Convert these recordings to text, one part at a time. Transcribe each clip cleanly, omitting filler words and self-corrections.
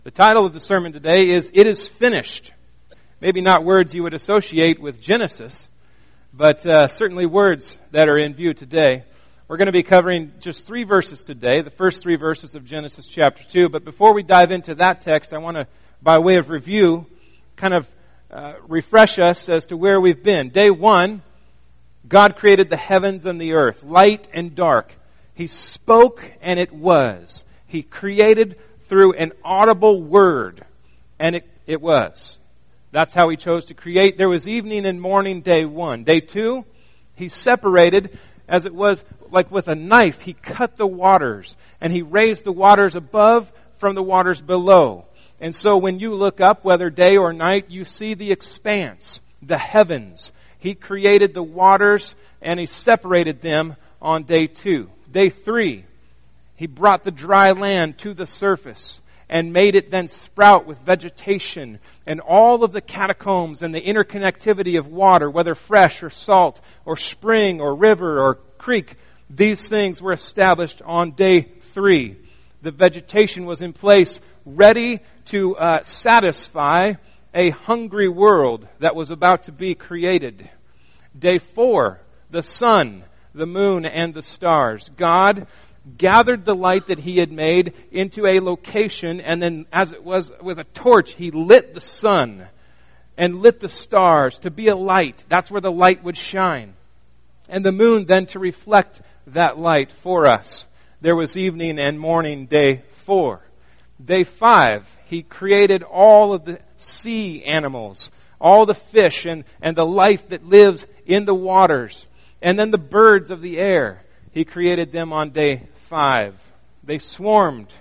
The title of the sermon today is, It is Finished. Maybe not words you would associate with Genesis, but certainly words that are in view today. We're going to be covering just 3 verses today, the first 3 verses of Genesis chapter 2. But before we dive into that text, I want to, by way of review, kind of refresh us as to where we've been. Day 1, God created the heavens and the earth, light and dark. He spoke and it was. He created through an audible word, and it was. That's how He chose to create. There was evening and morning, day 1. Day 2, He separated, as it was like with a knife, He cut the waters, and He raised the waters above from the waters below. And so when you look up, whether day or night, you see the expanse, the heavens. He created the waters, and He separated them on day 2. Day 3, He brought the dry land to the surface and made it then sprout with vegetation and all of the catacombs and the interconnectivity of water, whether fresh or salt or spring or river or creek. These things were established on day 3. The vegetation was in place, ready to satisfy a hungry world that was about to be created. Day 4, the sun, the moon, and the stars. God gathered the light that He had made into a location, and then as it was with a torch, He lit the sun and lit the stars to be a light. That's where the light would shine. And the moon then to reflect that light for us. There was evening and morning, day 4. Day 5, He created all of the sea animals, all the fish and the life that lives in the waters. And then the birds of the air, He created them on day 5. They swarmed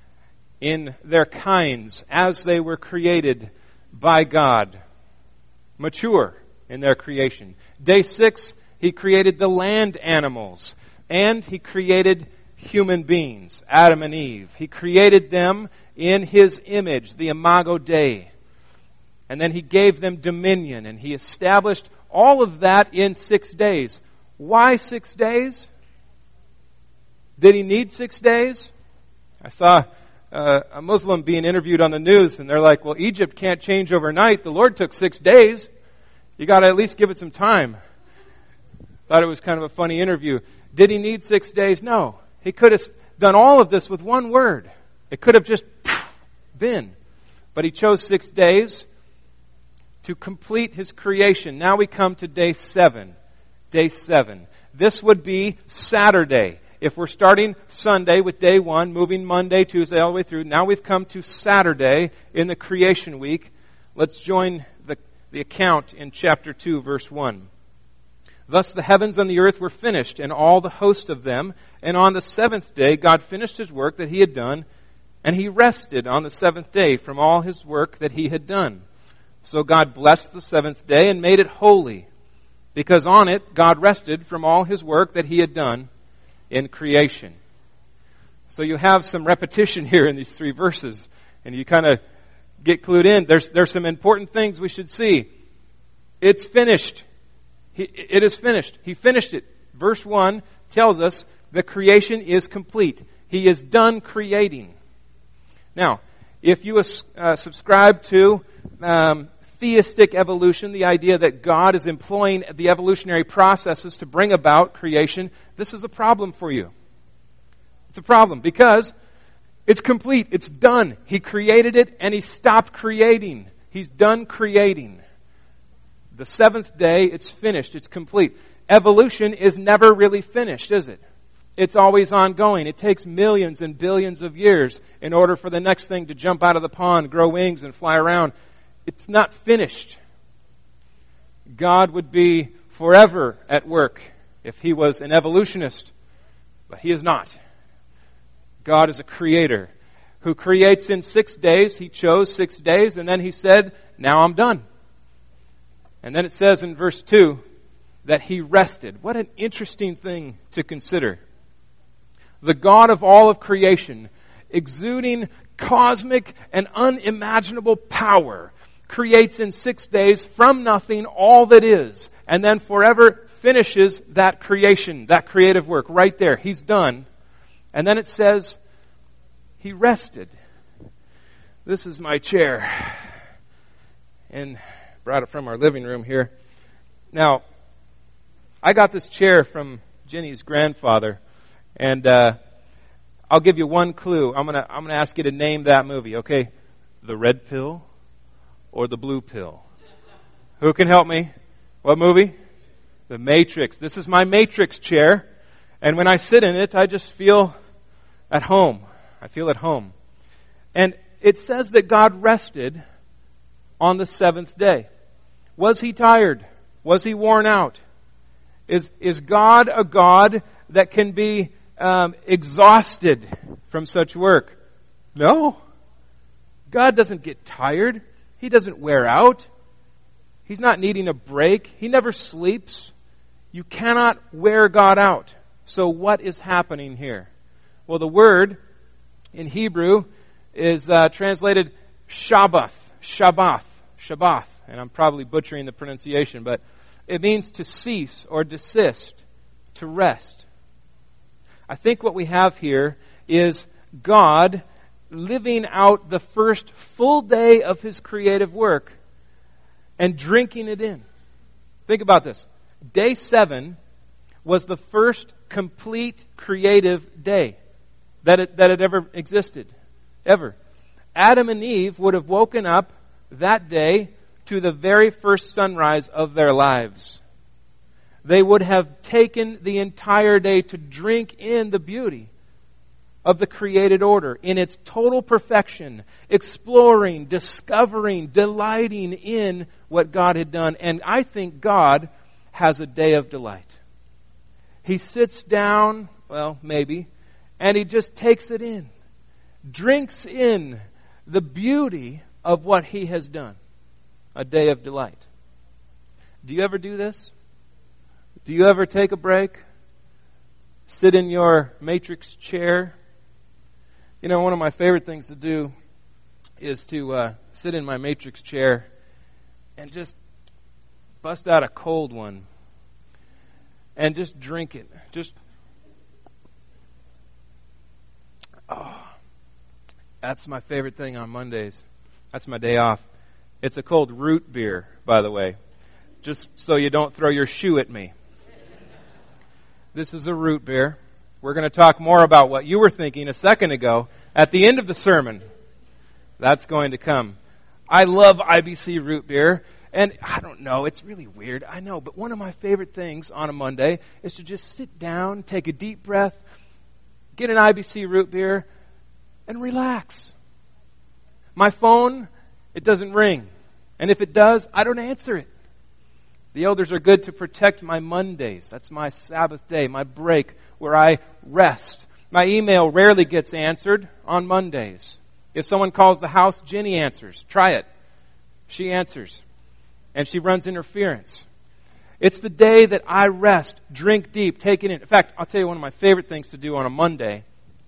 in their kinds as they were created by God, mature in their creation. Day 6, He created the land animals, and He created human beings, Adam and Eve. He created them in His image, the Imago Dei. And then He gave them dominion, and He established all of that in 6 days. Why 6 days? Did He need 6 days? I saw a Muslim being interviewed on the news, and they're like, well, Egypt can't change overnight. The Lord took 6 days. You got to at least give it some time. Thought it was kind of a funny interview. Did He need 6 days? No. He could have done all of this with one word. It could have just been. But He chose 6 days to complete His creation. Now we come to day 7. Day 7. This would be Saturday. If we're starting Sunday with day 1, moving Monday, Tuesday, all the way through, now we've come to Saturday in the creation week. Let's join the account in chapter 2, verse 1. Thus the heavens and the earth were finished, and all the host of them. And on the 7th day God finished His work that He had done, and He rested on the 7th day from all His work that He had done. So God blessed the 7th day and made it holy, because on it God rested from all His work that He had done in creation. So you have some repetition here in these 3 verses, and you kind of get clued in. There's some important things we should see. It's finished. It is finished. He finished it. Verse 1 tells us the creation is complete. He is done creating. Now, if you subscribe to theistic evolution, the idea that God is employing the evolutionary processes to bring about creation, this is a problem for you. It's a problem because it's complete. It's done. He created it and He stopped creating. He's done creating. The 7th day, it's finished. It's complete. Evolution is never really finished, is it? It's always ongoing. It takes millions and billions of years in order for the next thing to jump out of the pond, grow wings, and fly around. It's not finished. God would be forever at work if He was an evolutionist, but He is not. God is a creator who creates in 6 days. He chose 6 days, and then He said, now I'm done. And then it says in verse 2 that He rested. What an interesting thing to consider. The God of all of creation, exuding cosmic and unimaginable power, creates in 6 days from nothing all that is, and then forever finishes that creation, that creative work right there. He's done. And then it says, He rested. This is my chair. And brought it from our living room here. Now, I got this chair from Jenny's grandfather, and I'll give you one clue. I'm gonna ask you to name that movie, okay? The Red Pill or the Blue Pill? Who can help me? What movie? The Matrix. This is my Matrix chair, and when I sit in it, I just feel at home. I feel at home. And it says that God rested on the seventh day. Was he tired? Was he worn out? Is God a God that can be exhausted from such work? No. God doesn't get tired. He doesn't wear out. He's not needing a break. He never sleeps. You cannot wear God out. So what is happening here? Well, the word in Hebrew is translated Shabbath, and I'm probably butchering the pronunciation, but it means to cease or desist, to rest. I think what we have here is God living out the first full day of his creative work and drinking it in. Think about this. Day 7 was the first complete creative day that had ever existed. Ever. Adam and Eve would have woken up that day to the very first sunrise of their lives. They would have taken the entire day to drink in the beauty of the created order in its total perfection, exploring, discovering, delighting in what God had done. And I think God has a day of delight. He sits down, well, maybe, and he just takes it in, drinks in the beauty of what he has done. A day of delight. Do you ever do this? Do you ever take a break? Sit in your Matrix chair? You know, one of my favorite things to do is to sit in my Matrix chair and just bust out a cold one and just drink it. That's my favorite thing on Mondays. That's my day off. It's a cold root beer, by the way, just so you don't throw your shoe at me. This is a root beer. We're going to talk more about what you were thinking a second ago at the end of the sermon. That's going to come. I love IBC root beer, and I don't know, it's really weird, I know, but one of my favorite things on a Monday is to just sit down, take a deep breath, get an IBC root beer, and relax. My phone, it doesn't ring. And if it does, I don't answer it. The elders are good to protect my Mondays. That's my Sabbath day, my break where I rest. My email rarely gets answered on Mondays. If someone calls the house, Jenny answers. Try it. She answers. And she runs interference. It's the day that I rest, drink deep, take it in. In fact, I'll tell you one of my favorite things to do on a Monday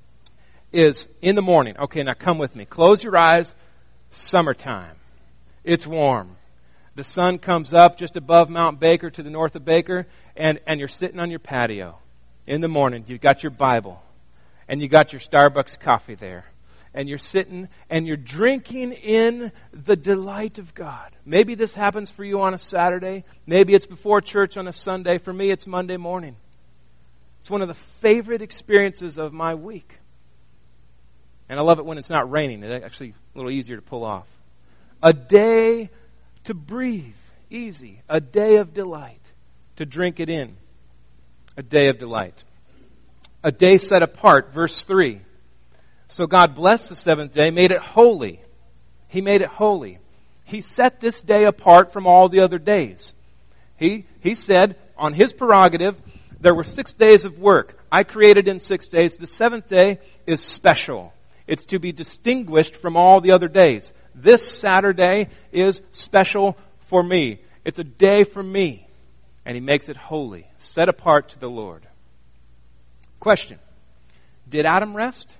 is in the morning. Okay, now come with me. Close your eyes. Summertime. It's warm. The sun comes up just above Mount Baker to the north of Baker, and you're sitting on your patio. In the morning, you've got your Bible, and you got your Starbucks coffee there. And you're sitting, and you're drinking in the delight of God. Maybe this happens for you on a Saturday. Maybe it's before church on a Sunday. For me, it's Monday morning. It's one of the favorite experiences of my week. And I love it when it's not raining. It's actually a little easier to pull off. A day to breathe easy. A day of delight. To drink it in. A day of delight. A day set apart. Verse 3. So God blessed the seventh day, made it holy. He made it holy. He set this day apart from all the other days. He said, on His prerogative, there were 6 days of work. I created in 6 days. The seventh day is special. It's to be distinguished from all the other days. This Saturday is special for me. It's a day for me. And He makes it holy, set apart to the Lord. Question. Did Adam rest?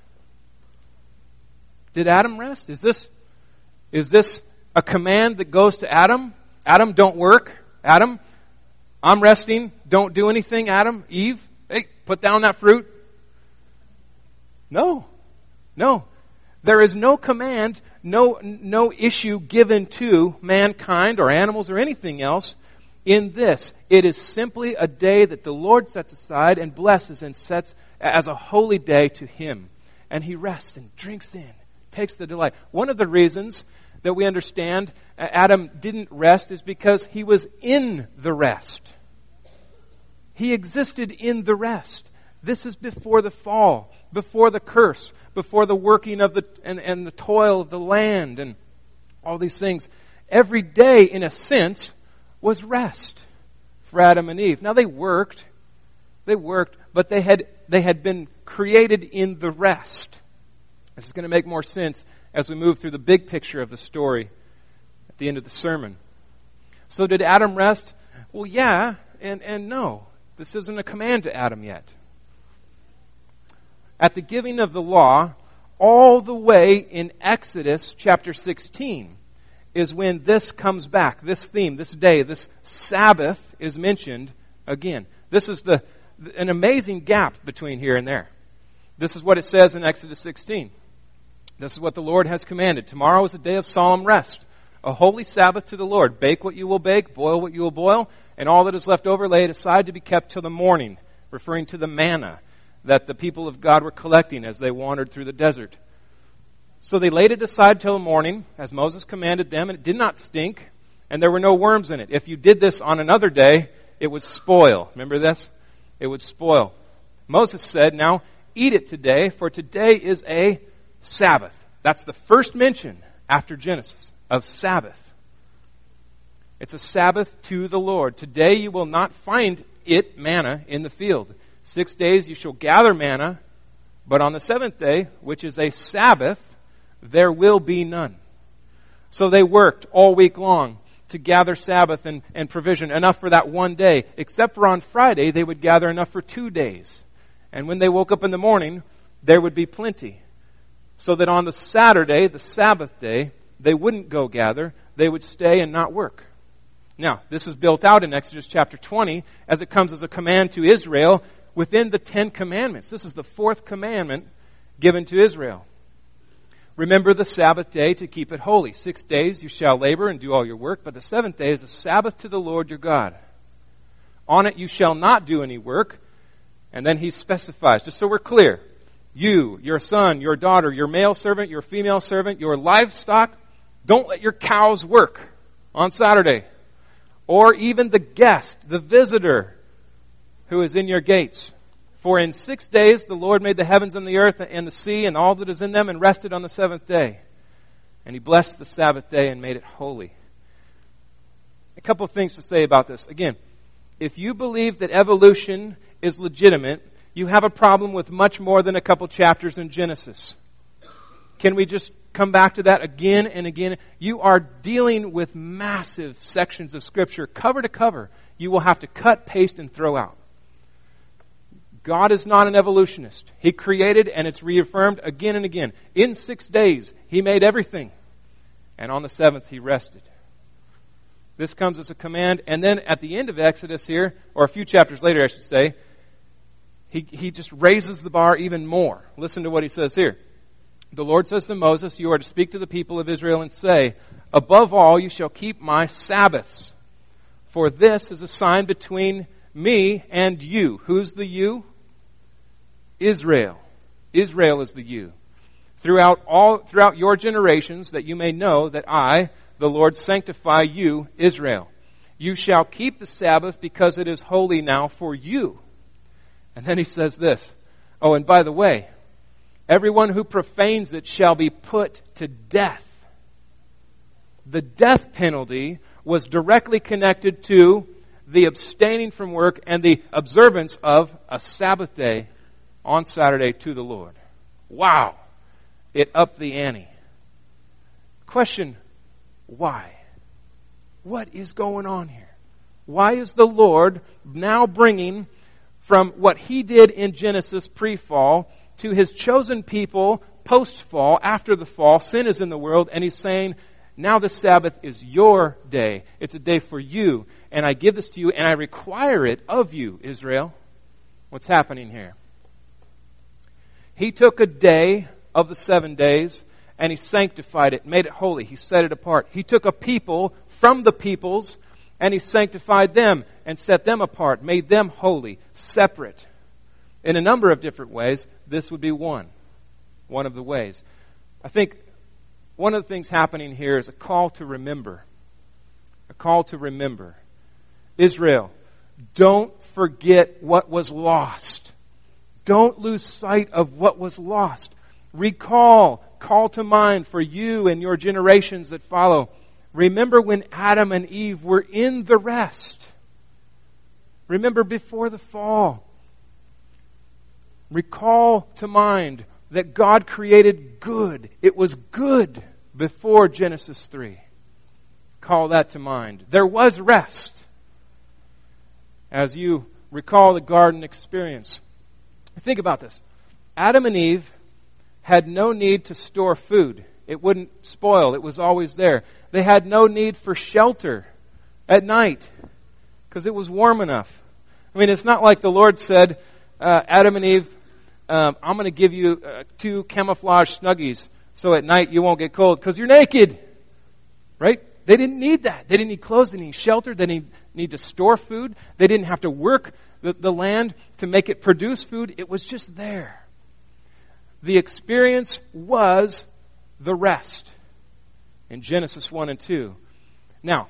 Did Adam rest? Is this a command that goes to Adam? Adam, don't work. Adam, I'm resting. Don't do anything. Adam, Eve, hey, put down that fruit. No. There is no command no issue given to mankind or animals or anything else in this. It is simply a day that the Lord sets aside and blesses and sets as a holy day to Him. And He rests and drinks in, takes the delight. One of the reasons that we understand Adam didn't rest is because he was in the rest. He existed in the rest. This is before the fall, before the curse, before the working of and the toil of the land and all these things. Every day, in a sense, was rest for Adam and Eve. Now they worked, but they had been created in the rest. This is going to make more sense as we move through the big picture of the story at the end of the sermon. So did Adam rest? Well, yeah, and no. This isn't a command to Adam yet. At the giving of the law, all the way in Exodus chapter 16 is when this comes back. This theme, this day, this Sabbath is mentioned again. This is an amazing gap between here and there. This is what it says in Exodus 16. This is what the Lord has commanded. Tomorrow is a day of solemn rest, a holy Sabbath to the Lord. Bake what you will bake, boil what you will boil, and all that is left over lay it aside to be kept till the morning, referring to the manna that the people of God were collecting as they wandered through the desert. So they laid it aside till the morning, as Moses commanded them, and it did not stink, and there were no worms in it. If you did this on another day, it would spoil. Remember this? It would spoil. Moses said, now eat it today, for today is a Sabbath. That's the first mention after Genesis of Sabbath. It's a Sabbath to the Lord. Today you will not find it, manna, in the field. 6 days you shall gather manna, but on the seventh day, which is a Sabbath, there will be none. So they worked all week long to gather Sabbath and provision, enough for that one day. Except for on Friday, they would gather enough for 2 days. And when they woke up in the morning, there would be plenty. So that on the Saturday, the Sabbath day, they wouldn't go gather. They would stay and not work. Now, this is built out in Exodus chapter 20 as it comes as a command to Israel within the 10 commandments. This is the 4th commandment given to Israel. Remember the Sabbath day to keep it holy. 6 days you shall labor and do all your work, but the 7th day is a Sabbath to the Lord your God. On it you shall not do any work. And then he specifies, just so we're clear, you, your son, your daughter, your male servant, your female servant, your livestock, don't let your cows work on Saturday. Or even the guest, the visitor who is in your gates. For in 6 days the Lord made the heavens and the earth and the sea and all that is in them, and rested on the 7th day. And He blessed the Sabbath day and made it holy. A couple of things to say about this. Again, if you believe that evolution is legitimate, you have a problem with much more than a couple chapters in Genesis. Can we just come back to that again and again? You are dealing with massive sections of Scripture, cover to cover. You will have to cut, paste, and throw out. God is not an evolutionist. He created, and it's reaffirmed again and again. In 6 days, He made everything. And on the 7th, He rested. This comes as a command. And then at the end of Exodus here, or a few chapters later, I should say, He just raises the bar even more. Listen to what He says here. The Lord says to Moses, you are to speak to the people of Israel and say, above all, you shall keep my Sabbaths. For this is a sign between me and you. Who's the you? Israel. Israel is the you. Throughout your generations, that you may know that I, the Lord, sanctify you, Israel. You shall keep the Sabbath because it is holy now for you. And then He says this. Oh, and by the way, everyone who profanes it shall be put to death. The death penalty was directly connected to the abstaining from work and the observance of a Sabbath day on Saturday to the Lord. Wow! It upped the ante. Question, why? What is going on here? Why is the Lord now bringing from what He did in Genesis pre-fall to His chosen people post-fall, after the fall? Sin is in the world, and He's saying, now the Sabbath is your day. It's a day for you, and I give this to you, and I require it of you, Israel. What's happening here? He took a day of the 7 days and He sanctified it, made it holy. He set it apart. He took a people from the peoples, and He sanctified them and set them apart, made them holy, separate. In a number of different ways, this would be one of the ways. I think one of the things happening here is a call to remember. A call to remember. Israel, don't forget what was lost. Don't lose sight of what was lost. Recall, call to mind for you and your generations that follow. Remember when Adam and Eve were in the rest. Remember before the fall. Recall to mind that God created good. It was good before Genesis 3. Call that to mind. There was rest. As you recall the garden experience, think about this. Adam and Eve had no need to store food. It wouldn't spoil. It was always there. They had no need for shelter at night because it was warm enough. I mean, it's not like the Lord said, Adam and Eve, I'm going to give you 2 camouflage Snuggies so at night you won't get cold because you're naked. Right? They didn't need that. They didn't need clothes. They didn't need shelter. They didn't need to store food. They didn't have to work the land to make it produce food. It was just there. The experience was the rest in Genesis 1 and 2. Now,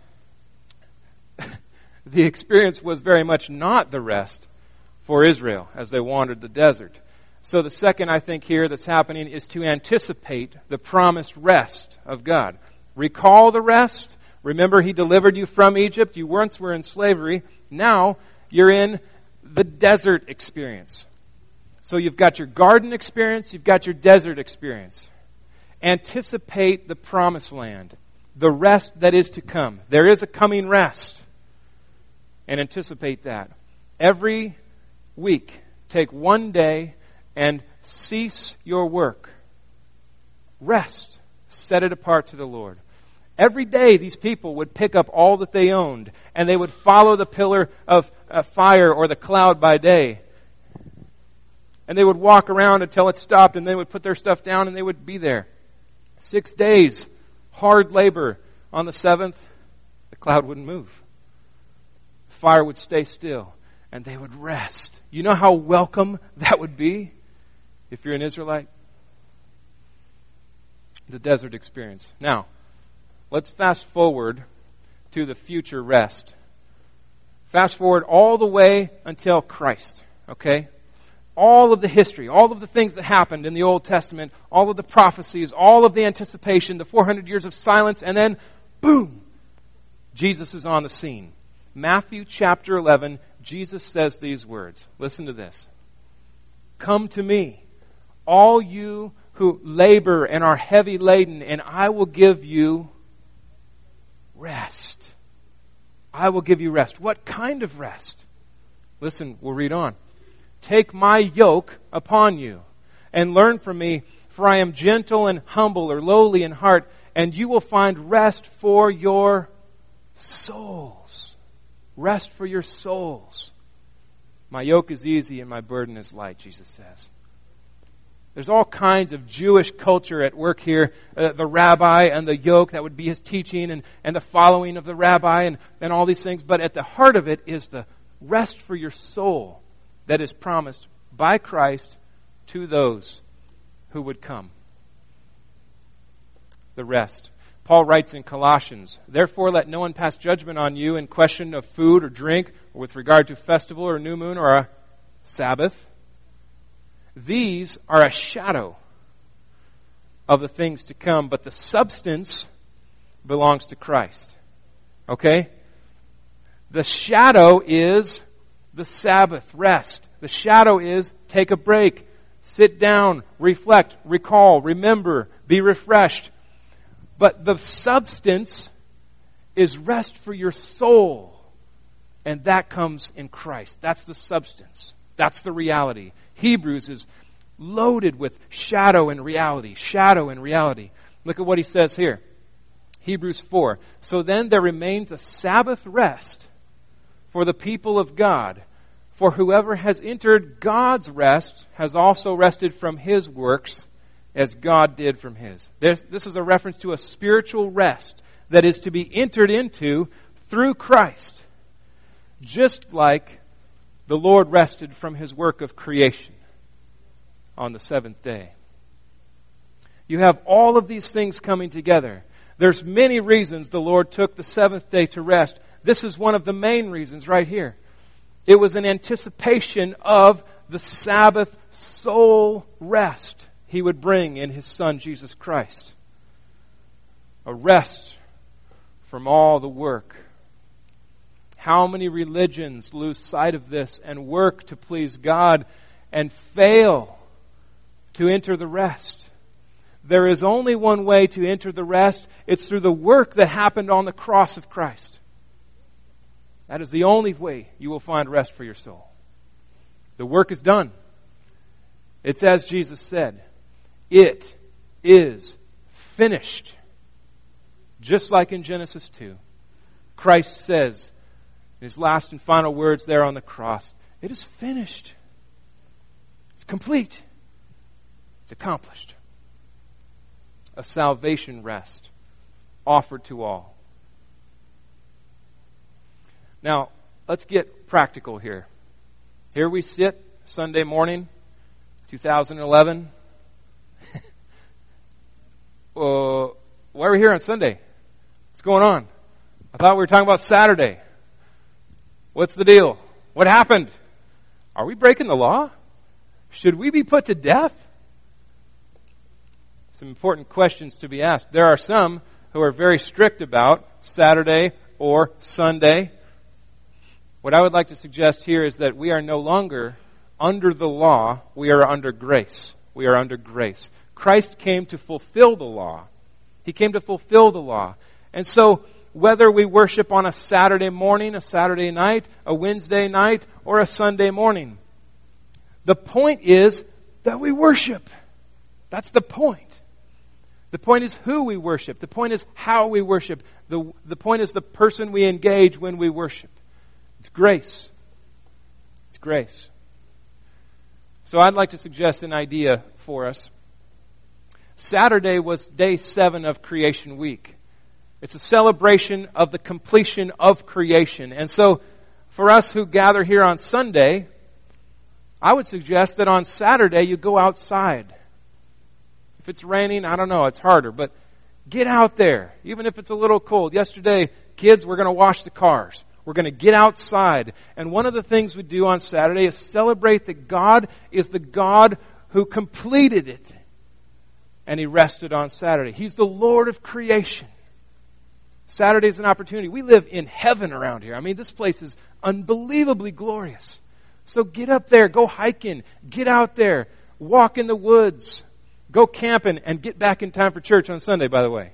the experience was very much not the rest for Israel as they wandered the desert. So the second, I think, here that's happening is to anticipate the promised rest of God. Recall the rest. Remember, He delivered you from Egypt. You once were in slavery. Now you're in the desert experience. So you've got your garden experience. You've got your desert experience. Anticipate the promised land, the rest that is to come. There is a coming rest. And anticipate that. Every week, take one day and cease your work. Rest. Set it apart to the Lord. Every day these people would pick up all that they owned and they would follow the pillar of fire or the cloud by day. And they would walk around until it stopped and they would put their stuff down and they would be there. 6 days, hard labor. On the 7th, the cloud wouldn't move. The fire would stay still and they would rest. You know how welcome that would be if you're an Israelite? The desert experience. Now, let's fast forward to the future rest. Fast forward all the way until Christ, okay? All of the history, all of the things that happened in the Old Testament, all of the prophecies, all of the anticipation, the 400 years of silence, and then, boom, Jesus is on the scene. Matthew chapter 11, Jesus says these words. Listen to this. Come to me, all you who labor and are heavy laden, and I will give you rest. I will give you rest. What kind of rest? Listen, we'll read on. Take my yoke upon you and learn from me, for I am gentle and humble or lowly in heart, and you will find rest for your souls. Rest for your souls. My yoke is easy and my burden is light, Jesus says. There's all kinds of Jewish culture at work here. The rabbi and the yoke, that would be his teaching, and the following of the rabbi and all these things. But at the heart of it is the rest for your soul that is promised by Christ to those who would come. The rest. Paul writes in Colossians, therefore let no one pass judgment on you in question of food or drink, or with regard to festival or new moon or a Sabbath. These are a shadow of the things to come, but the substance belongs to Christ. Okay? The shadow is the Sabbath, rest. The shadow is take a break, sit down, reflect, recall, remember, be refreshed. But the substance is rest for your soul. And that comes in Christ. That's the substance. That's the reality. Hebrews is loaded with shadow and reality. Shadow and reality. Look at what he says here. Hebrews 4. So then there remains a Sabbath rest for the people of God. For whoever has entered God's rest has also rested from his works, as God did from His. This is a reference to a spiritual rest that is to be entered into through Christ, just like the Lord rested from His work of creation on the seventh day. You have all of these things coming together. There's many reasons the Lord took the seventh day to rest. This is one of the main reasons right here. It was an anticipation of the Sabbath soul rest He would bring in His Son, Jesus Christ. A rest from all the work. How many religions lose sight of this and work to please God and fail to enter the rest? There is only one way to enter the rest. It's through the work that happened on the cross of Christ. That is the only way you will find rest for your soul. The work is done. It's as Jesus said, it is finished. Just like in Genesis 2, Christ says in His last and final words there on the cross, it is finished. It's complete. It's accomplished. A salvation rest offered to all. Now, let's get practical here. Here we sit, Sunday morning, 2011. Why are we here on Sunday? What's going on? I thought we were talking about Saturday. What's the deal? What happened? Are we breaking the law? Should we be put to death? Some important questions to be asked. There are some who are very strict about Saturday or Sunday. What I would like to suggest here is that we are no longer under the law. We are under grace. We are under grace. Christ came to fulfill the law. He came to fulfill the law. And so, whether we worship on a Saturday morning, a Saturday night, a Wednesday night, or a Sunday morning, the point is that we worship. That's the point. The point is who we worship. The point is how we worship. The point is the person we engage when we worship. It's grace. It's grace. So I'd like to suggest an idea for us. Saturday was day 7 of Creation Week. It's a celebration of the completion of creation. And so for us who gather here on Sunday, I would suggest that on Saturday you go outside. If it's raining, I don't know, it's harder, but get out there, even if it's a little cold. Yesterday, kids, we're going to wash the cars. We're going to get outside. And one of the things we do on Saturday is celebrate that God is the God who completed it. And He rested on Saturday. He's the Lord of creation. Saturday is an opportunity. We live in heaven around here. I mean, this place is unbelievably glorious. So get up there, go hiking, get out there, walk in the woods, go camping, and get back in time for church on Sunday, by the way.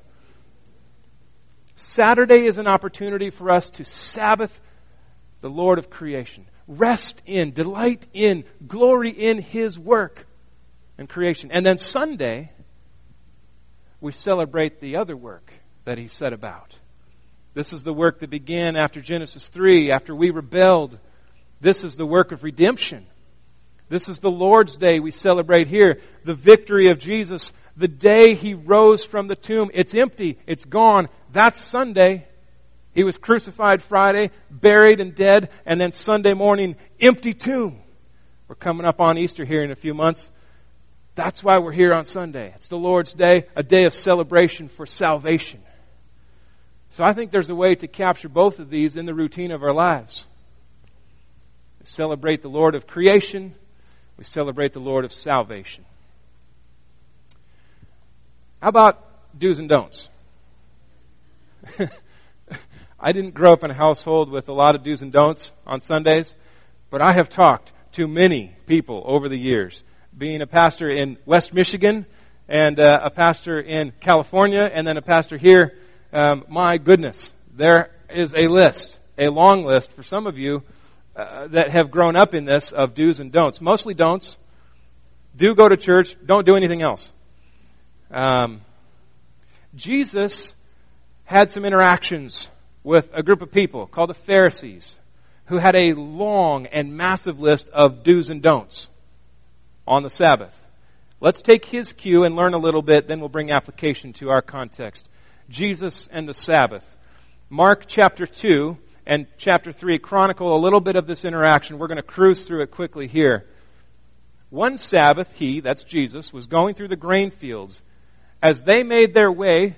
Saturday is an opportunity for us to Sabbath the Lord of creation. Rest in, delight in, glory in His work and creation. And then Sunday, we celebrate the other work that He set about. This is the work that began after Genesis 3, after we rebelled. This is the work of redemption. This is the Lord's Day we celebrate here. The victory of Jesus. The day He rose from the tomb. It's empty. It's gone. That's Sunday. He was crucified Friday, buried and dead, and then Sunday morning, empty tomb. We're coming up on Easter here in a few months. That's why we're here on Sunday. It's the Lord's Day, a day of celebration for salvation. So I think there's a way to capture both of these in the routine of our lives. We celebrate the Lord of creation. We celebrate the Lord of salvation. How about do's and don'ts? I didn't grow up in a household with a lot of do's and don'ts on Sundays, but I have talked to many people over the years. Being a pastor in West Michigan and a pastor in California and then a pastor here, my goodness, there is a list, a long list for some of you that have grown up in this of do's and don'ts. Mostly don'ts. Do go to church. Don't do anything else. Jesus had some interactions with a group of people called the Pharisees who had a long and massive list of do's and don'ts on the Sabbath. Let's take his cue and learn a little bit, then we'll bring application to our context. Jesus and the Sabbath. Mark chapter 2 and chapter 3 chronicle a little bit of this interaction. We're going to cruise through it quickly here. One Sabbath, he, that's Jesus, was going through the grain fields. As they made their way,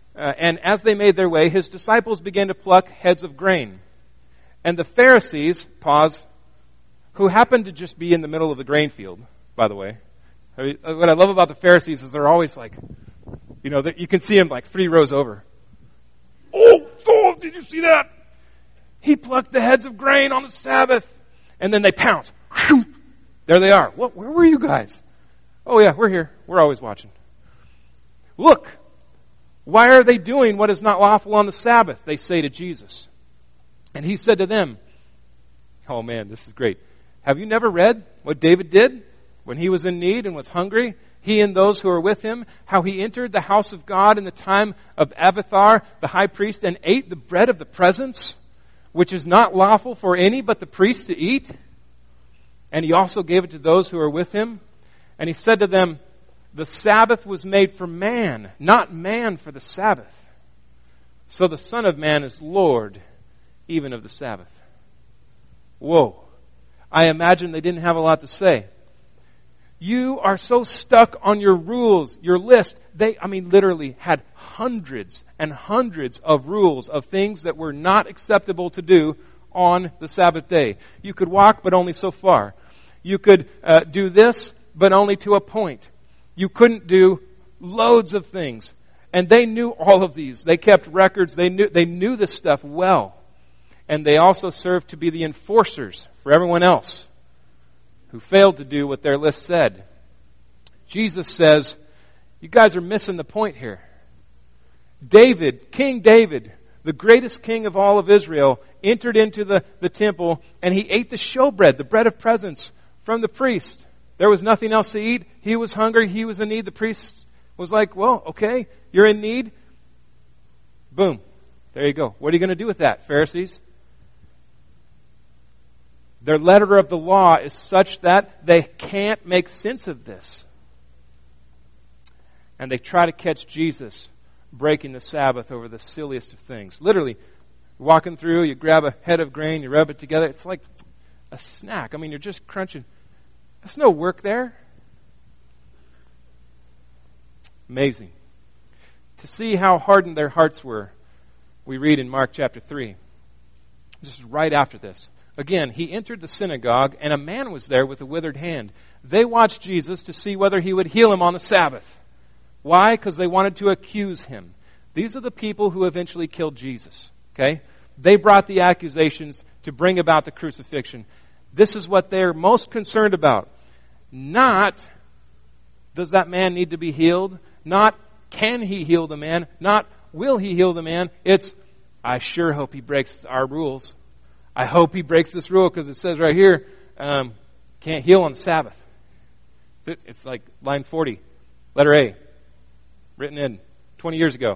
his disciples began to pluck heads of grain. And the Pharisees, who happened to just be in the middle of the grain field, by the way. What I love about the Pharisees is they're always like, you can see them like 3 rows over. Oh, did you see that? He plucked the heads of grain on the Sabbath. And then they pounce. There they are. Where were you guys? Oh yeah, we're here. We're always watching. Look, why are they doing what is not lawful on the Sabbath? They say to Jesus. And he said to them, oh man, this is great. Have you never read what David did when he was in need and was hungry? He and those who were with him, how he entered the house of God in the time of Abiathar, the high priest, and ate the bread of the presence, which is not lawful for any but the priest to eat. And he also gave it to those who were with him. And he said to them, the Sabbath was made for man, not man for the Sabbath. So the Son of Man is Lord, even of the Sabbath. Whoa. I imagine they didn't have a lot to say. You are so stuck on your rules, your list. They literally had hundreds and hundreds of rules of things that were not acceptable to do on the Sabbath day. You could walk, but only so far. You could do this, but only to a point. You couldn't do loads of things. And they knew all of these. They kept records. They knew this stuff well. And they also served to be the enforcers for everyone else who failed to do what their list said. Jesus says, you guys are missing the point here. King David, the greatest king of all of Israel, entered into the temple and he ate the showbread, the bread of presence, from the priest. There was nothing else to eat. He was hungry. He was in need. The priest was like, well, okay, you're in need. Boom. There you go. What are you going to do with that, Pharisees? Their letter of the law is such that they can't make sense of this. And they try to catch Jesus breaking the Sabbath over the silliest of things. Literally, walking through, you grab a head of grain, you rub it together. It's like a snack. You're just crunching. There's no work there. Amazing. To see how hardened their hearts were, we read in Mark chapter 3. This is right after this. Again, he entered the synagogue, and a man was there with a withered hand. They watched Jesus to see whether he would heal him on the Sabbath. Why? Because they wanted to accuse him. These are the people who eventually killed Jesus. Okay? They brought the accusations to bring about the crucifixion. This is what they're most concerned about. Not, does that man need to be healed? Not, can he heal the man? Not, will he heal the man? It's, I sure hope he breaks our rules. I hope he breaks this rule because it says right here, can't heal on the Sabbath. It's like line 40, letter A, written in 20 years ago.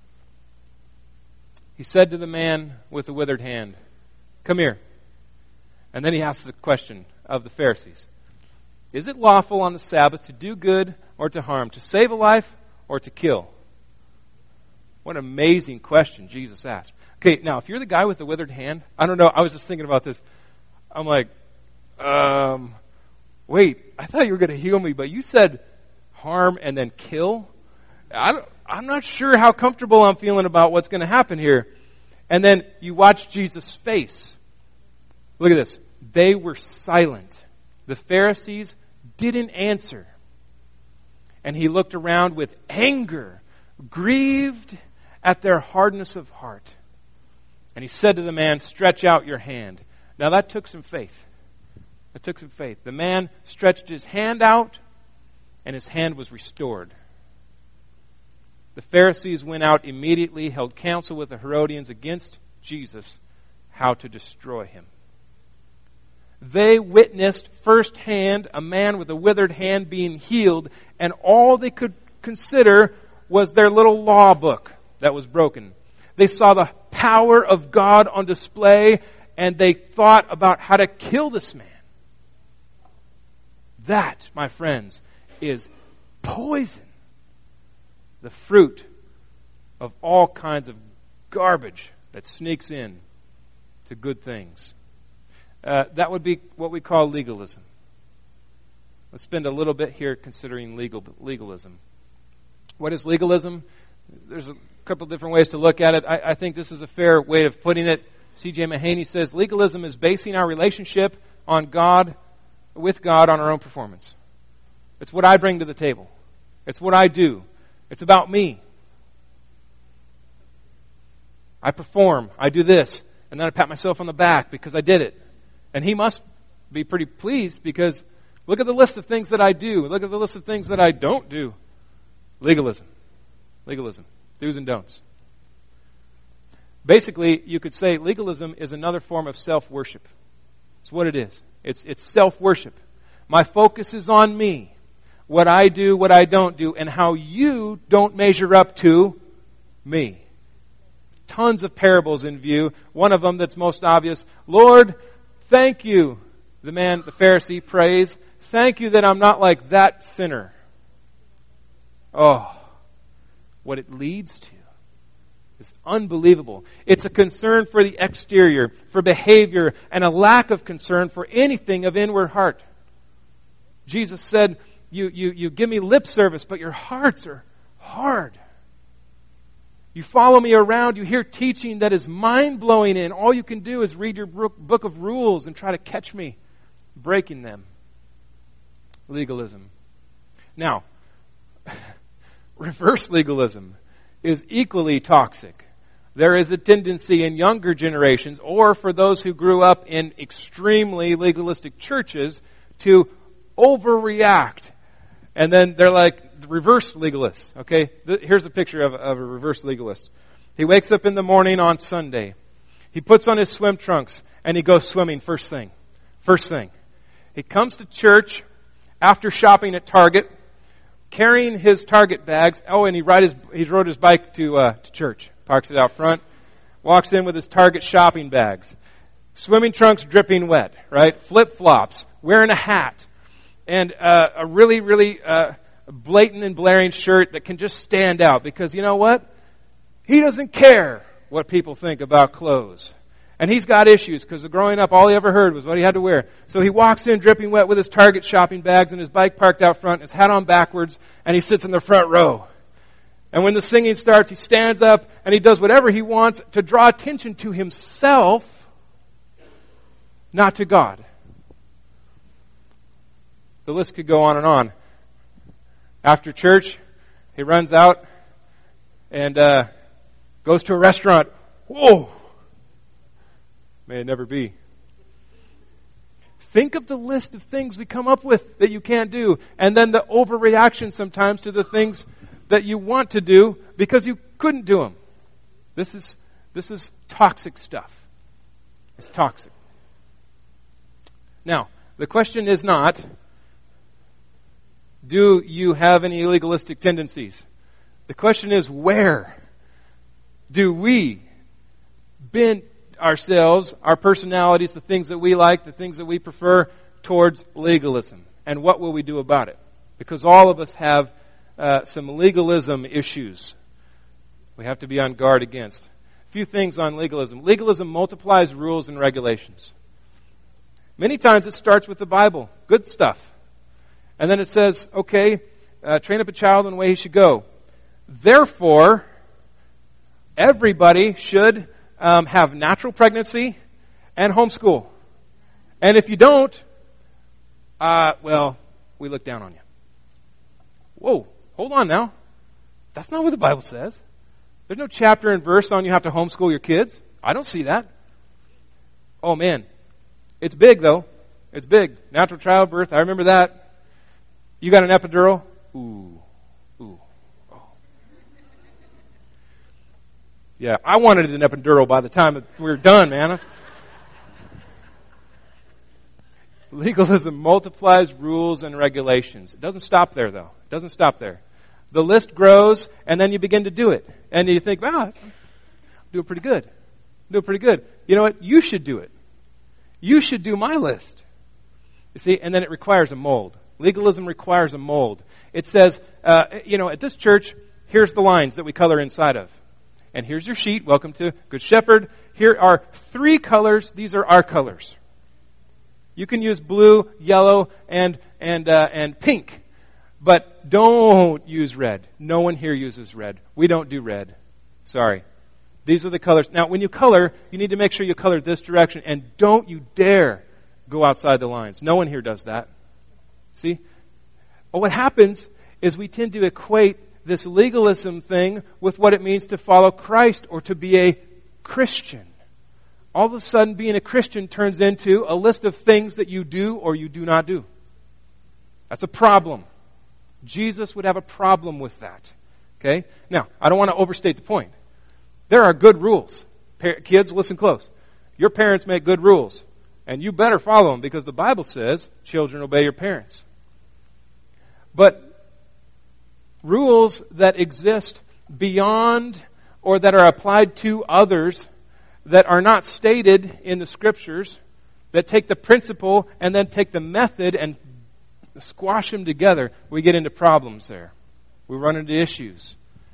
He said to the man with the withered hand, come here. And then he asks the question of the Pharisees. Is it lawful on the Sabbath to do good or to harm, to save a life or to kill? What an amazing question Jesus asked. Okay, now if you're the guy with the withered hand, I don't know, I was just thinking about this. I'm like, wait, I thought you were going to heal me, but you said harm and then kill? I'm not sure how comfortable I'm feeling about what's going to happen here. And then you watch Jesus' face. Look at this. They were silent. The Pharisees didn't answer. And he looked around with anger, grieved at their hardness of heart. And he said to the man, stretch out your hand. Now that took some faith. It took some faith. The man stretched his hand out, and his hand was restored. The Pharisees went out immediately, held counsel with the Herodians against Jesus, how to destroy him. They witnessed firsthand a man with a withered hand being healed, and all they could consider was their little law book that was broken. They saw the power of God on display, and they thought about how to kill this man. That, my friends, is poison the fruit of all kinds of garbage that sneaks in to good things. That would be what we call legalism. Let's spend a little bit here considering legalism. What is legalism? There's a couple different ways to look at it. I think this is a fair way of putting it. C.J. Mahaney says, legalism is basing our relationship with God on our own performance. It's what I bring to the table. It's what I do. It's about me. I perform. I do this. And then I pat myself on the back because I did it. And he must be pretty pleased because look at the list of things that I do. Look at the list of things that I don't do. Legalism. Legalism. Do's and don'ts. Basically, you could say legalism is another form of self-worship. It's what it is. It's self-worship. My focus is on me. What I do, what I don't do, and how you don't measure up to me. Tons of parables in view. One of them that's most obvious. Lord, thank you. The Pharisee prays, thank you that I'm not like that sinner. Oh, what it leads to is unbelievable. It's a concern for the exterior, for behavior, and a lack of concern for anything of inward heart. Jesus said, you give me lip service, but your hearts are hard. You follow me around, you hear teaching that is mind-blowing, and all you can do is read your book of rules and try to catch me breaking them. Legalism. Now, reverse legalism is equally toxic. There is a tendency in younger generations, or for those who grew up in extremely legalistic churches, to overreact. And then they're like reverse legalists. Okay, here's a picture of a reverse legalist. He wakes up in the morning on Sunday. He puts on his swim trunks and he goes swimming first thing. First thing. He comes to church after shopping at Target, carrying his Target bags. Oh, and he rode his bike to church. Parks it out front. Walks in with his Target shopping bags. Swimming trunks dripping wet, right? Flip-flops. Wearing a hat. And a really, really blatant and blaring shirt that can just stand out. Because you know what? He doesn't care what people think about clothes. And he's got issues because growing up, all he ever heard was what he had to wear. So he walks in dripping wet with his Target shopping bags and his bike parked out front, his hat on backwards, and he sits in the front row. And when the singing starts, he stands up and he does whatever he wants to draw attention to himself, not to God. The list could go on and on. After church, he runs out and goes to a restaurant. Whoa! May it never be. Think of the list of things we come up with that you can't do, and then the overreaction sometimes to the things that you want to do because you couldn't do them. This is toxic stuff. It's toxic. Now, the question is not, do you have any legalistic tendencies? The question is, where do we bend ourselves, our personalities, the things that we like, the things that we prefer, towards legalism? And what will we do about it? Because all of us have some legalism issues we have to be on guard against. A few things on legalism. Legalism multiplies rules and regulations. Many times it starts with the Bible, good stuff. And then it says, okay, train up a child in the way he should go. Therefore, everybody should have natural pregnancy and homeschool. And if you don't, we look down on you. Whoa, hold on now. That's not what the Bible says. There's no chapter and verse on you have to homeschool your kids. I don't see that. Oh man, it's big though. It's big. Natural childbirth, I remember that. You got an epidural? Ooh. Oh. Yeah, I wanted an epidural by the time we were done, man. Legalism multiplies rules and regulations. It doesn't stop there, though. It doesn't stop there. The list grows, and then you begin to do it. And you think, wow, I'm doing pretty good. I'm doing pretty good. You know what? You should do it. You should do my list. You see, and then it requires a mold. Legalism requires a mold. It says, at this church, here's the lines that we color inside of. And here's your sheet. Welcome to Good Shepherd. Here are 3 colors. These are our colors. You can use blue, yellow, and pink. But don't use red. No one here uses red. We don't do red. Sorry. These are the colors. Now, when you color, you need to make sure you color this direction. And don't you dare go outside the lines. No one here does that. See? Well, what happens is we tend to equate this legalism thing with what it means to follow Christ or to be a Christian. All of a sudden, being a Christian turns into a list of things that you do or you do not do. That's a problem. Jesus would have a problem with that. Okay? Now, I don't want to overstate the point. There are good rules. Kids, listen close. Your parents make good rules, and you better follow them because the Bible says, children, obey your parents. But rules that exist beyond or that are applied to others that are not stated in the Scriptures, that take the principle and then take the method and squash them together, we get into problems there. We run into issues.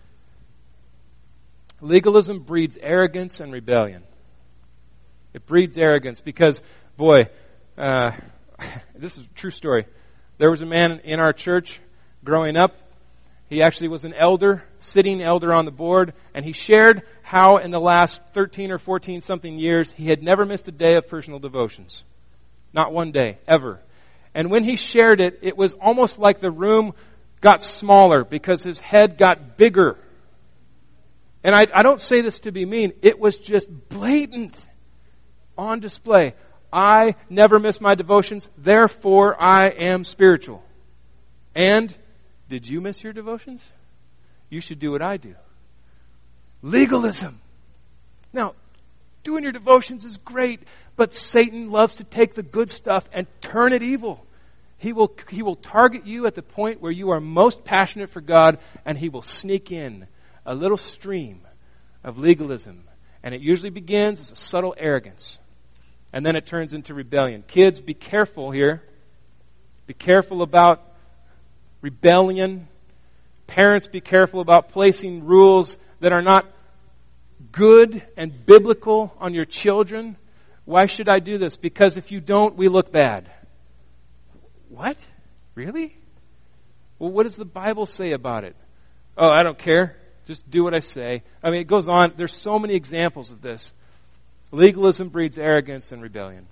Legalism breeds arrogance and rebellion. It breeds arrogance because, boy, this is a true story. There was a man in our church growing up. He actually was an elder, sitting elder on the board, and he shared how in the last 13 or 14 something years he had never missed a day of personal devotions. Not one day, ever. And when he shared it, it was almost like the room got smaller because his head got bigger. And I don't say this to be mean. It was just blatant on display. I never miss my devotions, therefore I am spiritual. And did you miss your devotions? You should do what I do. Legalism. Now, doing your devotions is great, but Satan loves to take the good stuff and turn it evil. He will target you at the point where you are most passionate for God, and he will sneak in a little stream of legalism. And it usually begins as a subtle arrogance. And then it turns into rebellion. Kids, be careful here. Be careful about rebellion. Parents, be careful about placing rules that are not good and biblical on your children. Why should I do this? Because if you don't, we look bad. What? Really? Well, what does the Bible say about it? Oh, I don't care. Just do what I say. I mean, it goes on. There's so many examples of this. Legalism breeds arrogance and rebellion.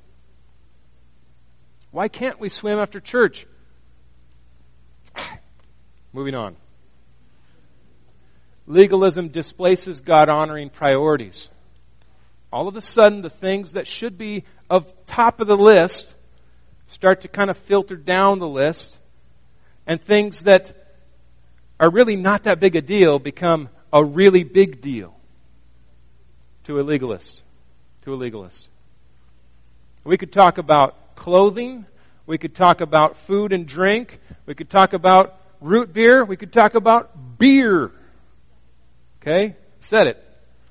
Why can't we swim after church? Moving on. Legalism displaces God-honoring priorities. All of a sudden, the things that should be of top of the list start to kind of filter down the list, and things that are really not that big a deal become a really big deal to a legalist. We could talk about clothing. We could talk about food and drink. We could talk about root beer. We could talk about beer. Okay? Said it.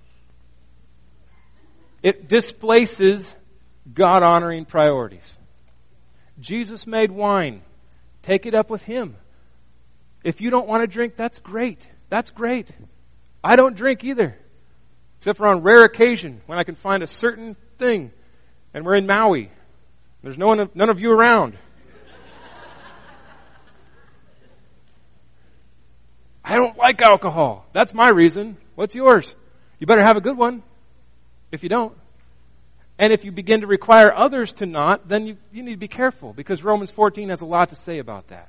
It displaces God-honoring priorities. Jesus made wine. Take it up with him. If you don't want to drink, that's great. That's great. I don't drink either. Except for on rare occasion when I can find a certain thing. And we're in Maui. There's none of you around. I don't like alcohol. That's my reason. What's yours? You better have a good one if you don't. And if you begin to require others to not, then you need to be careful, because Romans 14 has a lot to say about that.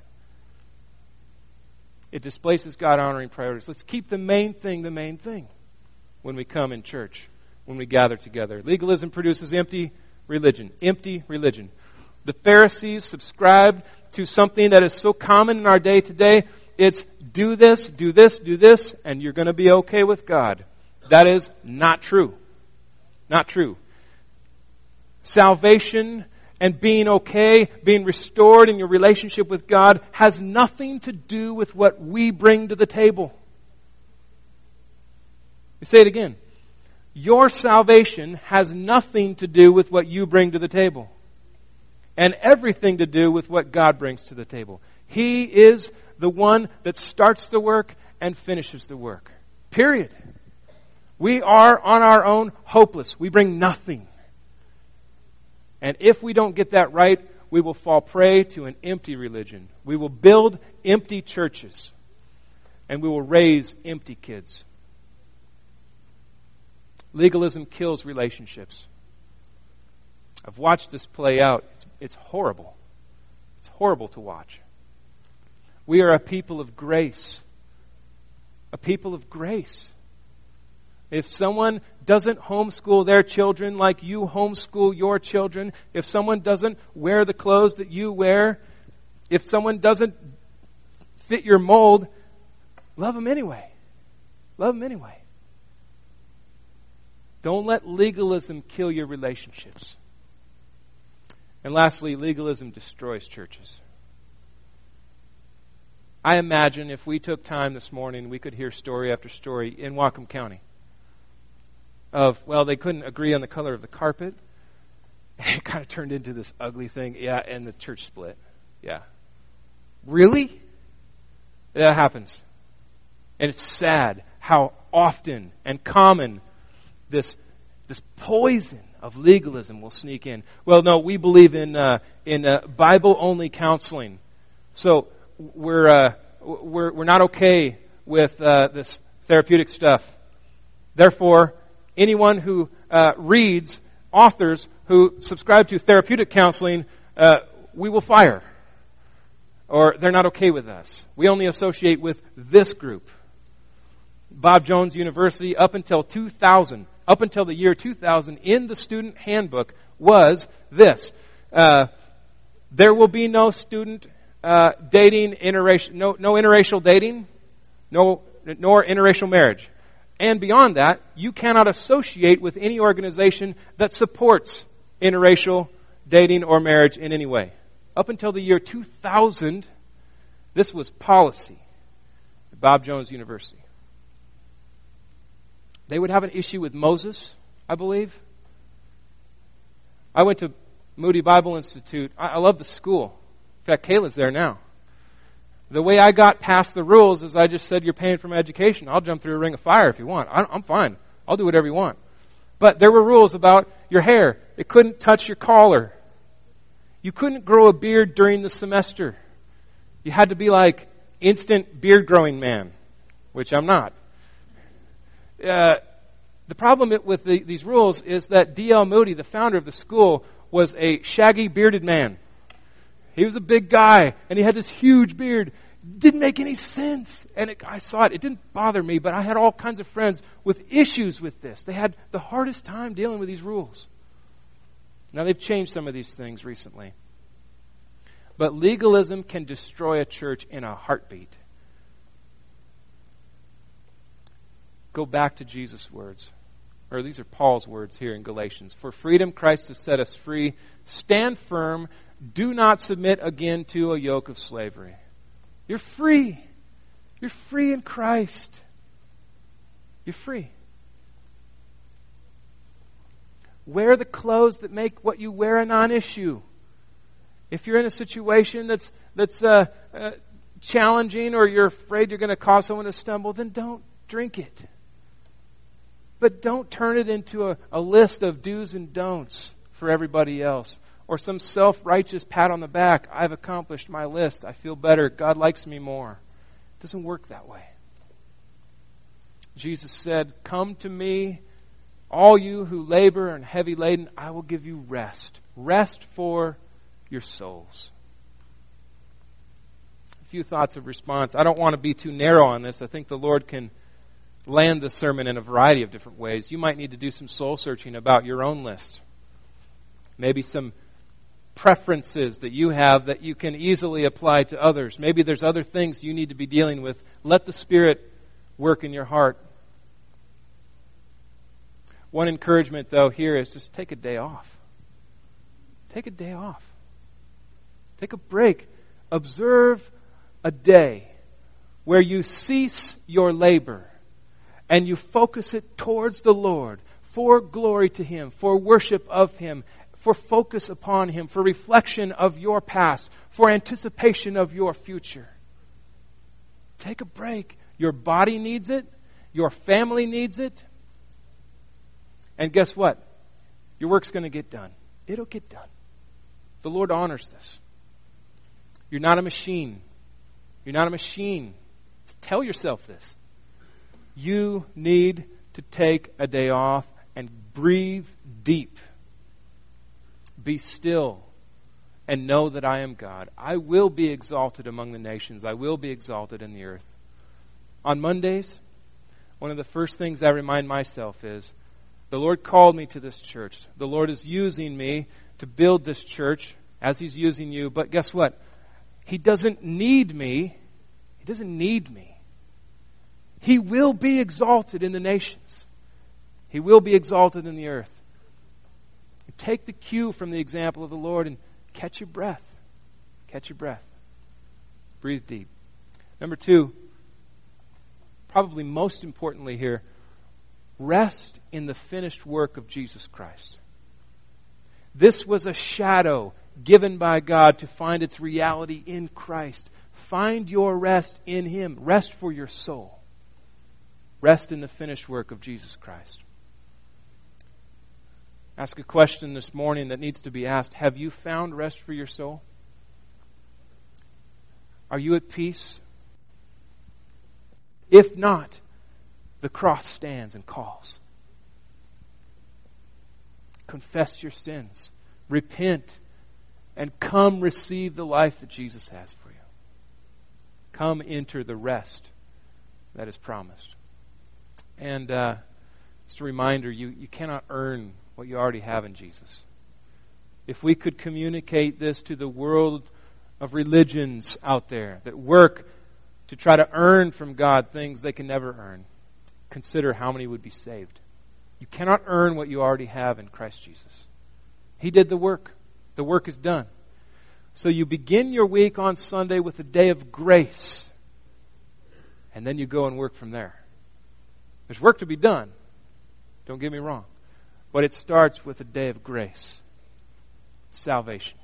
It displaces God-honoring priorities. Let's keep the main thing when we come in church, when we gather together. Legalism produces empty religion. Empty religion. The Pharisees subscribed to something that is so common in our day today. It's do this, do this, do this, and you're going to be okay with God. That is not true. Not true. Salvation and being okay, being restored in your relationship with God has nothing to do with what we bring to the table. I say it again. Your salvation has nothing to do with what you bring to the table, and everything to do with what God brings to the table. He is the one that starts the work and finishes the work. Period. We are on our own hopeless. We bring nothing. And if we don't get that right, we will fall prey to an empty religion. We will build empty churches. And we will raise empty kids. Legalism kills relationships. I've watched this play out. It's horrible. It's horrible to watch. We are a people of grace. A people of grace. If someone doesn't homeschool their children like you homeschool your children, if someone doesn't wear the clothes that you wear, if someone doesn't fit your mold, love them anyway. Love them anyway. Don't let legalism kill your relationships. And lastly, legalism destroys churches. I imagine if we took time this morning, we could hear story after story in Whatcom County of, well, they couldn't agree on the color of the carpet. It kind of turned into this ugly thing. Yeah, and the church split. Yeah. Really? That happens. And it's sad how often and common this poison of legalism will sneak in. Well, no, we believe in Bible-only counseling. So we're not okay with this therapeutic stuff. Therefore, anyone who reads authors who subscribe to therapeutic counseling, we will fire. Or they're not okay with us. We only associate with this group. Bob Jones University, up until the year 2000, in the student handbook was this. There will be no student dating, no interracial dating, nor interracial marriage. And beyond that, you cannot associate with any organization that supports interracial dating or marriage in any way. Up until the year 2000, this was policy at Bob Jones University. They would have an issue with Moses, I believe. I went to Moody Bible Institute. I love the school. In fact, Kayla's there now. The way I got past the rules is I just said, you're paying for my education. I'll jump through a ring of fire if you want. I'm fine. I'll do whatever you want. But there were rules about your hair. It couldn't touch your collar. You couldn't grow a beard during the semester. You had to be like instant beard growing man, which I'm not. The problem with these rules is that D.L. Moody, the founder of the school, was a shaggy bearded man. He was a big guy, and he had this huge beard. Didn't make any sense. And I saw it. It didn't bother me, but I had all kinds of friends with issues with this. They had the hardest time dealing with these rules. Now, they've changed some of these things recently. But legalism can destroy a church in a heartbeat. Go back to Jesus' words. Or these are Paul's words here in Galatians. For freedom Christ has set us free. Stand firm. Do not submit again to a yoke of slavery. You're free. You're free in Christ. You're free. Wear the clothes that make what you wear a non-issue. If you're in a situation that's challenging, or you're afraid you're going to cause someone to stumble, then don't drink it. But don't turn it into a list of do's and don'ts for everybody else. Or some self-righteous pat on the back. I've accomplished my list. I feel better. God likes me more. It doesn't work that way. Jesus said, come to me, all you who labor and heavy laden, I will give you rest. Rest for your souls. A few thoughts of response. I don't want to be too narrow on this. I think the Lord can land the sermon in a variety of different ways. You might need to do some soul searching about your own list. Maybe some preferences that you have that you can easily apply to others. Maybe there's other things you need to be dealing with. Let the Spirit work in your heart. One encouragement, though, here is just take a day off. Take a day off. Take a break. Observe a day where you cease your labor and you focus it towards the Lord for glory to Him, for worship of Him, for focus upon Him, for reflection of your past, for anticipation of your future. Take a break. Your body needs it. Your family needs it. And guess what? Your work's going to get done. It'll get done. The Lord honors this. You're not a machine. You're not a machine. Tell yourself this. You need to take a day off and breathe deep. Be still and know that I am God. I will be exalted among the nations. I will be exalted in the earth. On Mondays, one of the first things I remind myself is, the Lord called me to this church. The Lord is using me to build this church as He's using you. But guess what? He doesn't need me. He doesn't need me. He will be exalted in the nations. He will be exalted in the earth. Take the cue from the example of the Lord and catch your breath. Catch your breath. Breathe deep. Number 2, probably most importantly here, rest in the finished work of Jesus Christ. This was a shadow given by God to find its reality in Christ. Find your rest in Him. Rest for your soul. Rest in the finished work of Jesus Christ. Ask a question this morning that needs to be asked. Have you found rest for your soul? Are you at peace? If not, the cross stands and calls. Confess your sins. Repent. And come receive the life that Jesus has for you. Come enter the rest that is promised. And just a reminder, you cannot earn what you already have in Jesus. If we could communicate this to the world of religions out there that work to try to earn from God things they can never earn, consider how many would be saved. You cannot earn what you already have in Christ Jesus. He did the work. The work is done. So you begin your week on Sunday with a day of grace. And then you go and work from there. There's work to be done. Don't get me wrong. But it starts with a day of grace. Salvation.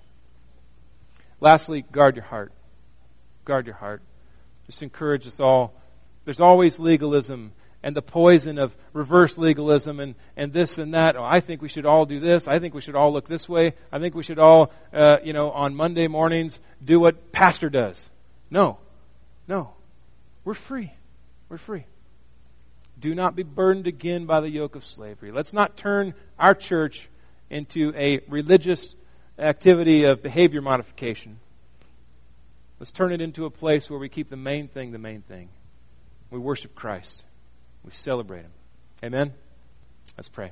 Lastly, guard your heart. Guard your heart. Just encourage us all. There's always legalism and the poison of reverse legalism and this and that. Oh, I think we should all do this. I think we should all look this way. I think we should all, on Monday mornings do what pastor does. No. We're free. We're free. Do not be burdened again by the yoke of slavery. Let's not turn our church into a religious activity of behavior modification. Let's turn it into a place where we keep the main thing the main thing. We worship Christ. We celebrate Him. Amen? Let's pray.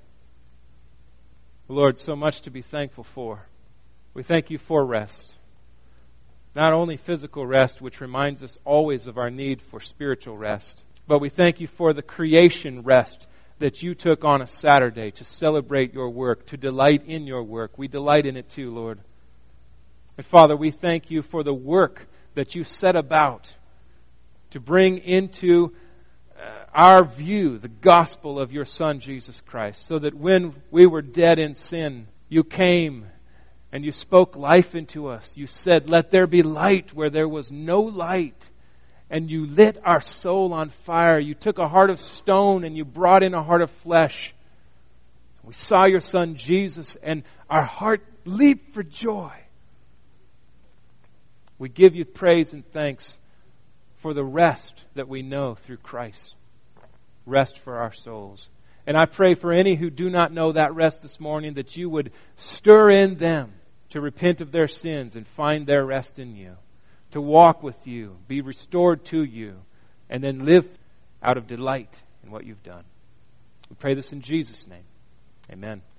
Lord, so much to be thankful for. We thank You for rest. Not only physical rest, which reminds us always of our need for spiritual rest, but we thank You for the creation rest that You took on a Saturday to celebrate Your work, to delight in Your work. We delight in it too, Lord. And Father, we thank You for the work that You set about to bring into our view the gospel of Your Son, Jesus Christ, so that when we were dead in sin, You came and You spoke life into us. You said, "Let there be light," where there was no light. And You lit our soul on fire. You took a heart of stone and You brought in a heart of flesh. We saw Your Son Jesus and our heart leaped for joy. We give You praise and thanks for the rest that we know through Christ. Rest for our souls. And I pray for any who do not know that rest this morning, that You would stir in them to repent of their sins and find their rest in You, to walk with You, be restored to You, and then live out of delight in what You've done. We pray this in Jesus' name. Amen.